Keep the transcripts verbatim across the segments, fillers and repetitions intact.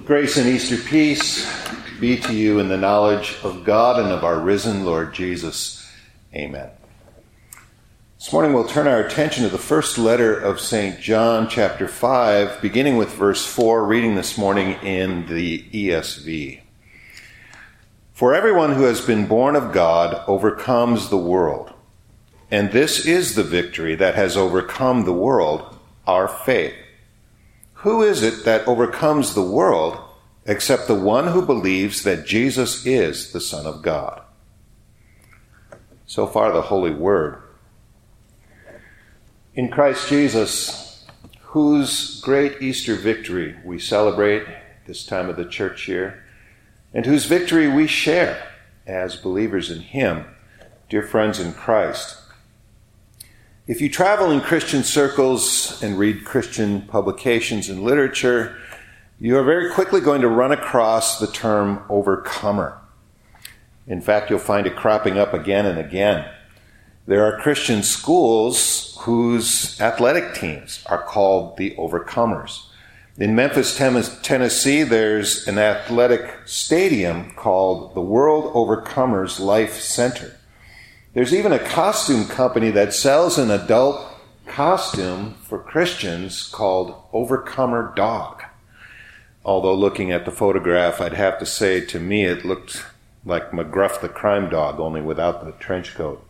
Grace and Easter peace be to you in the knowledge of God and of our risen Lord Jesus. Amen. This morning we'll turn our attention to the first letter of Saint John, chapter five, beginning with verse four, reading this morning in the E S V. For everyone who has been born of God overcomes the world, and this is the victory that has overcome the world, our faith. Who is it that overcomes the world except the one who believes that Jesus is the Son of God? So far, the Holy Word. In Christ Jesus, whose great Easter victory we celebrate this time of the church year, and whose victory we share as believers in Him, dear friends in Christ. If you travel in Christian circles and read Christian publications and literature, you are very quickly going to run across the term overcomer. In fact, you'll find it cropping up again and again. There are Christian schools whose athletic teams are called the Overcomers. In Memphis, Tennessee, there's an athletic stadium called the World Overcomers Life Center. There's even a costume company that sells an adult costume for Christians called Overcomer Dog. Although looking at the photograph, I'd have to say to me it looked like McGruff the crime dog, only without the trench coat.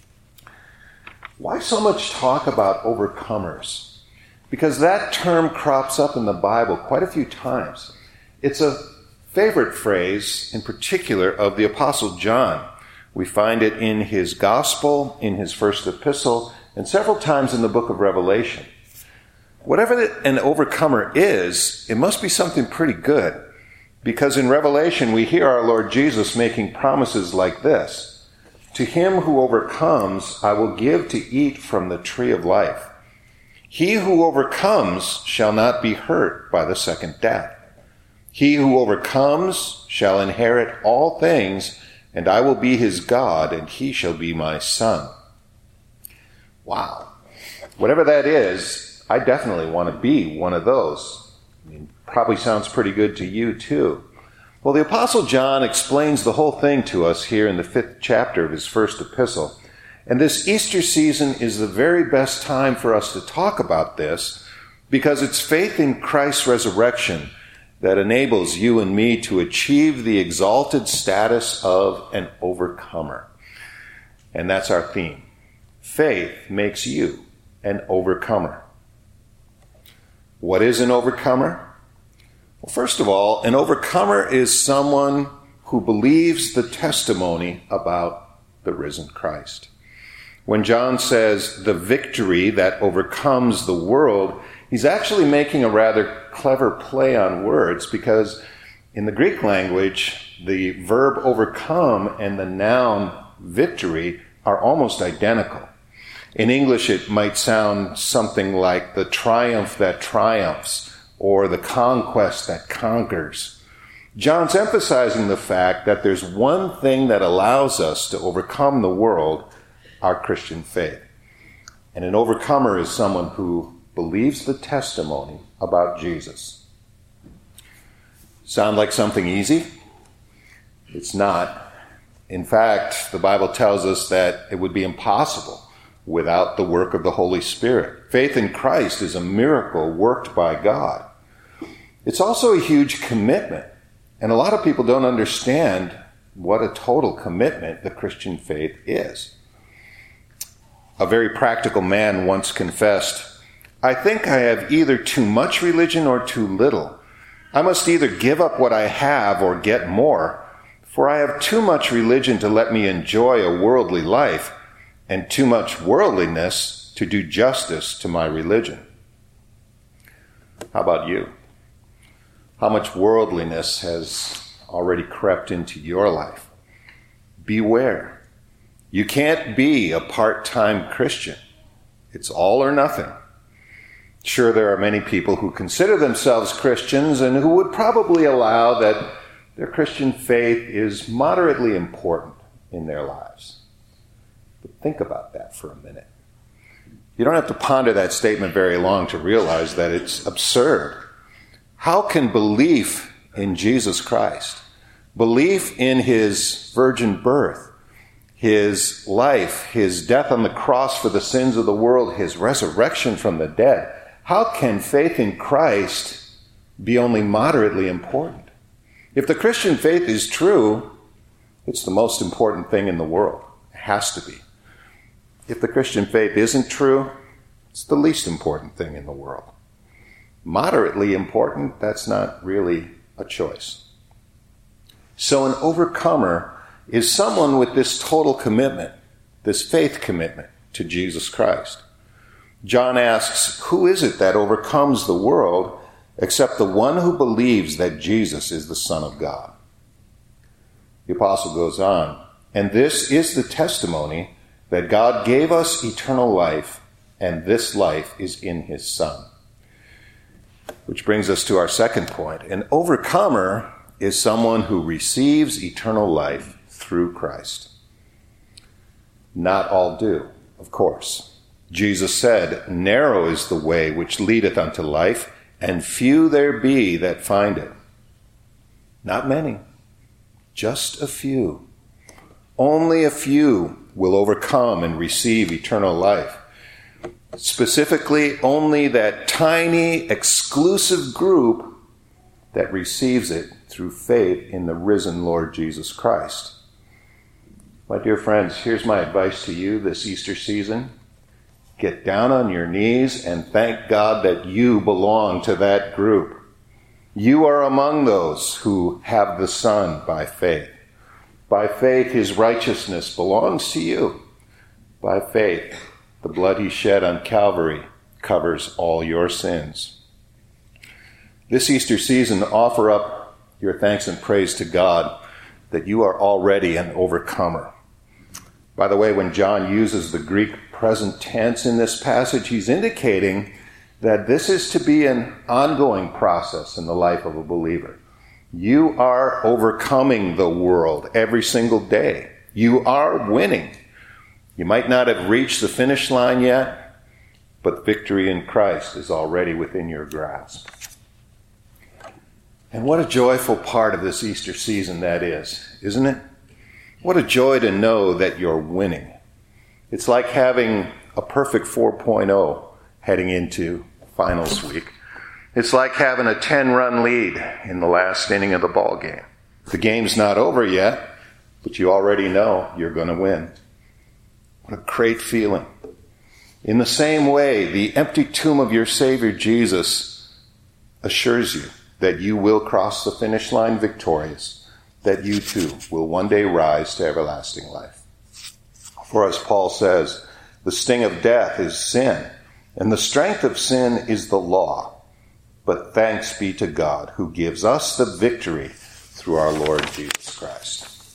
Why so much talk about overcomers? Because that term crops up in the Bible quite a few times. It's a favorite phrase, in particular, of the Apostle John. We find it in his gospel, in his first epistle, and several times in the book of Revelation. Whatever an overcomer is, it must be something pretty good. Because in Revelation, we hear our Lord Jesus making promises like this. To him who overcomes, I will give to eat from the tree of life. He who overcomes shall not be hurt by the second death. He who overcomes shall inherit all things, and I will be his God, and he shall be my son. Wow. Whatever that is, I definitely want to be one of those. I mean, probably sounds pretty good to you too. Well, the Apostle John explains the whole thing to us here in the fifth chapter of his first epistle. And this Easter season is the very best time for us to talk about this, because it's faith in Christ's resurrection that enables you and me to achieve the exalted status of an overcomer. And that's our theme. Faith makes you an overcomer. What is an overcomer? Well, first of all, an overcomer is someone who believes the testimony about the risen Christ. When John says the victory that overcomes the world, he's actually making a rather clever play on words, because in the Greek language, the verb overcome and the noun victory are almost identical. In English, it might sound something like the triumph that triumphs or the conquest that conquers. John's emphasizing the fact that there's one thing that allows us to overcome the world, our Christian faith. And an overcomer is someone who believes the testimony about Jesus. Sound like something easy? It's not. In fact, the Bible tells us that it would be impossible without the work of the Holy Spirit. Faith in Christ is a miracle worked by God. It's also a huge commitment, and a lot of people don't understand what a total commitment the Christian faith is. A very practical man once confessed, I think I have either too much religion or too little. I must either give up what I have or get more, for I have too much religion to let me enjoy a worldly life, and too much worldliness to do justice to my religion. How about you? How much worldliness has already crept into your life? Beware. You can't be a part-time Christian. It's all or nothing. Sure, there are many people who consider themselves Christians and who would probably allow that their Christian faith is moderately important in their lives. But think about that for a minute. You don't have to ponder that statement very long to realize that it's absurd. How can belief in Jesus Christ, belief in his virgin birth, his life, his death on the cross for the sins of the world, his resurrection from the dead, how can faith in Christ be only moderately important? If the Christian faith is true, it's the most important thing in the world. It has to be. If the Christian faith isn't true, it's the least important thing in the world. Moderately important, that's not really a choice. So an overcomer is someone with this total commitment, this faith commitment to Jesus Christ. John asks, who is it that overcomes the world except the one who believes that Jesus is the Son of God? The apostle goes on, and this is the testimony that God gave us eternal life, and this life is in his Son. Which brings us to our second point. An overcomer is someone who receives eternal life through Christ. Not all do, of course. Jesus said, narrow is the way which leadeth unto life, and few there be that find it. Not many, just a few. Only a few will overcome and receive eternal life. Specifically, only that tiny, exclusive group that receives it through faith in the risen Lord Jesus Christ. My dear friends, here's my advice to you this Easter season. Get down on your knees and thank God that you belong to that group. You are among those who have the Son by faith. By faith, his righteousness belongs to you. By faith, the blood he shed on Calvary covers all your sins. This Easter season, offer up your thanks and praise to God that you are already an overcomer. By the way, when John uses the Greek present tense in this passage, he's indicating that this is to be an ongoing process in the life of a believer. You are overcoming the world every single day. You are winning. You might not have reached the finish line yet, but victory in Christ is already within your grasp. And what a joyful part of this Easter season that is, isn't it? What a joy to know that you're winning. It's like having a perfect four point oh heading into finals week. It's like having a ten-run lead in the last inning of the ball game. The game's not over yet, but you already know you're going to win. What a great feeling. In the same way, the empty tomb of your Savior Jesus assures you that you will cross the finish line victorious, that you too will one day rise to everlasting life. For as Paul says, the sting of death is sin, and the strength of sin is the law. But thanks be to God who gives us the victory through our Lord Jesus Christ.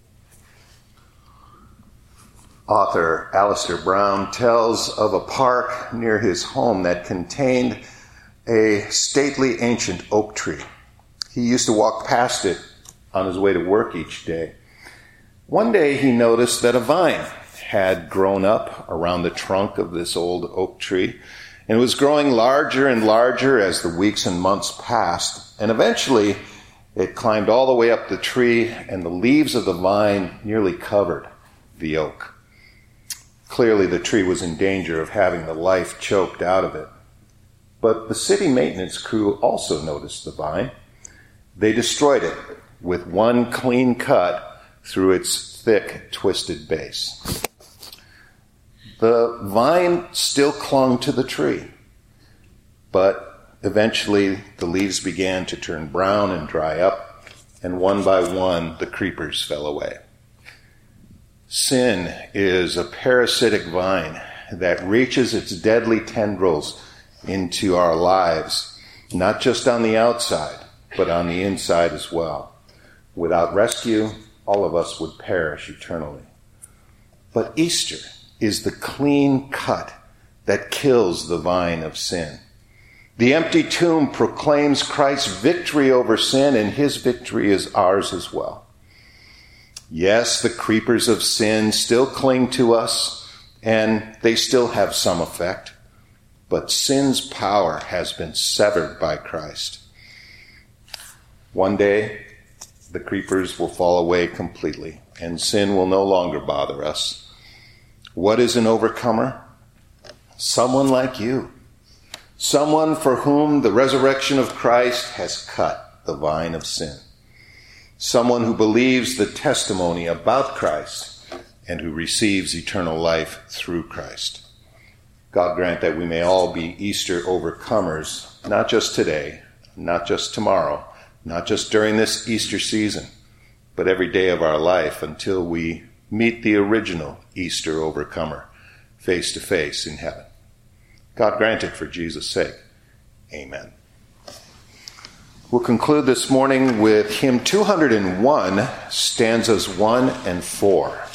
Author Alistair Brown tells of a park near his home that contained a stately ancient oak tree. He used to walk past it on his way to work each day. One day he noticed that a vine had grown up around the trunk of this old oak tree, and it was growing larger and larger as the weeks and months passed, and eventually it climbed all the way up the tree, and the leaves of the vine nearly covered the oak. Clearly the tree was in danger of having the life choked out of it. But the city maintenance crew also noticed the vine. They destroyed it with one clean cut through its thick, twisted base. The vine still clung to the tree, but eventually the leaves began to turn brown and dry up, and one by one the creepers fell away. Sin is a parasitic vine that reaches its deadly tendrils into our lives, not just on the outside, but on the inside as well. Without rescue, all of us would perish eternally. But Easter is the clean cut that kills the vine of sin. The empty tomb proclaims Christ's victory over sin, and his victory is ours as well. Yes, the creepers of sin still cling to us, and they still have some effect, but sin's power has been severed by Christ. One day, the creepers will fall away completely, and sin will no longer bother us. What is an overcomer? Someone like you. Someone for whom the resurrection of Christ has cut the vine of sin. Someone who believes the testimony about Christ and who receives eternal life through Christ. God grant that we may all be Easter overcomers, not just today, not just tomorrow, not just during this Easter season, but every day of our life until we meet the original Easter overcomer face to face in heaven. God grant it for Jesus' sake. Amen. We'll conclude this morning with hymn two hundred one, stanzas one and four.